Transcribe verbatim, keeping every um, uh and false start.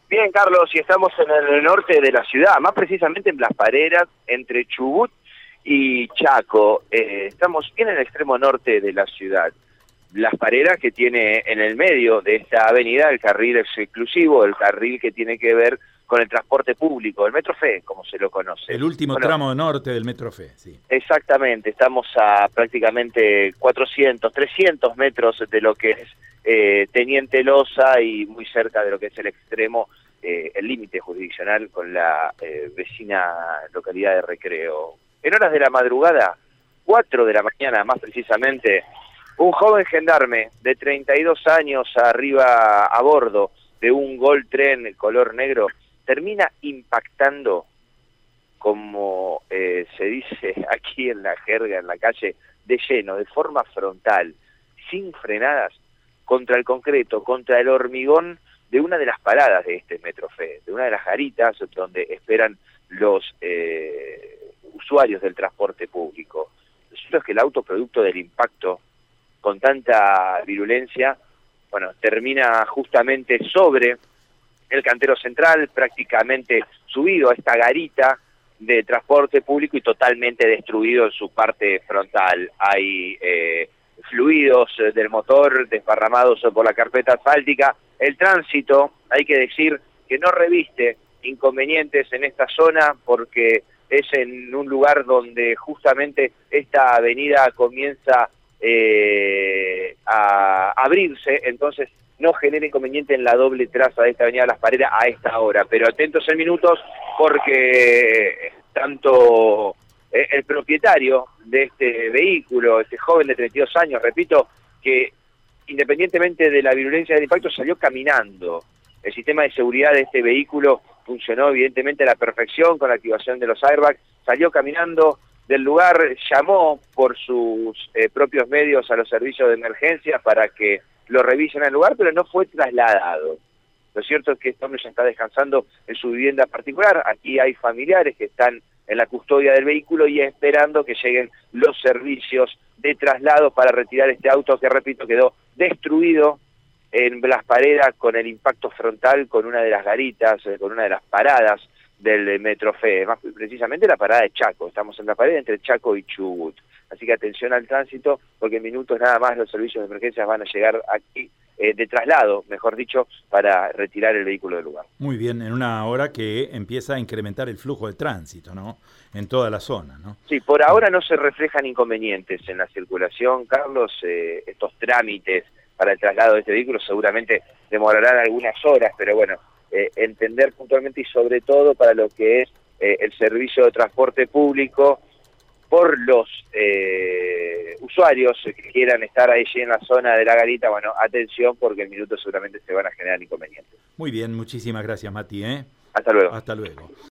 Bien, Carlos, y estamos en el norte de la ciudad, más precisamente en Las Pareras, entre Chubut y Chaco. Eh, estamos bien en el extremo norte de la ciudad. Las Pareras, que tiene en el medio de esta avenida el carril exclusivo, el carril que tiene que ver con el transporte público, el Metro Fe, como se lo conoce. El último bueno, tramo norte del Metro Fe, sí. Exactamente, estamos a prácticamente cuatrocientos, trescientos metros de lo que es eh, Teniente Loza y muy cerca de lo que es el extremo, eh, el límite jurisdiccional con la eh, vecina localidad de Recreo. En horas de la madrugada, cuatro de la mañana más precisamente, un joven gendarme de treinta y dos años arriba a bordo de un Gol Tren color negro termina impactando, como eh, se dice aquí en la jerga, en la calle, de lleno, de forma frontal, sin frenadas, contra el concreto, contra el hormigón de una de las paradas de este Metro Fe, de una de las garitas donde esperan los eh, usuarios del transporte público. Lo cierto es que el auto, producto del impacto, con tanta virulencia, bueno, termina justamente sobre el cantero central, prácticamente subido a esta garita de transporte público y totalmente destruido en su parte frontal. Hay eh, fluidos del motor desparramados por la carpeta asfáltica. El tránsito, hay que decir que no reviste inconvenientes en esta zona porque es en un lugar donde justamente esta avenida comienza eh, a abrirse, entonces no genera inconveniente en la doble traza de esta avenida Las Pareras a esta hora, pero atentos en minutos porque tanto el propietario de este vehículo, este joven de treinta y dos años, repito, que independientemente de la virulencia del impacto salió caminando. El sistema de seguridad de este vehículo funcionó evidentemente a la perfección con la activación de los airbags, salió caminando del lugar, llamó por sus eh, propios medios a los servicios de emergencia para que lo revisen al lugar, pero no fue trasladado. Lo cierto es que este hombre ya está descansando en su vivienda particular. Aquí hay familiares que están en la custodia del vehículo y esperando que lleguen los servicios de traslado para retirar este auto que, repito, quedó destruido en Las Pareras con el impacto frontal con una de las garitas, con una de las paradas del Metro Fe, más precisamente la parada de Chaco. Estamos en la pared entre Chaco y Chubut. Así que atención al tránsito, porque en minutos nada más los servicios de emergencias van a llegar aquí, eh, de traslado, mejor dicho, para retirar el vehículo del lugar. Muy bien, en una hora que empieza a incrementar el flujo de tránsito, ¿no? En toda la zona, ¿no? Sí, por ahora no se reflejan inconvenientes en la circulación, Carlos. Eh, estos trámites para el traslado de este vehículo seguramente demorarán algunas horas, pero bueno, eh, entender puntualmente y sobre todo para lo que es eh, el servicio de transporte público, por los eh, usuarios que quieran estar ahí en la zona de la garita, bueno, atención porque en minutos seguramente se van a generar inconvenientes. Muy bien, muchísimas gracias, Mati, ¿eh? Hasta luego. Hasta luego.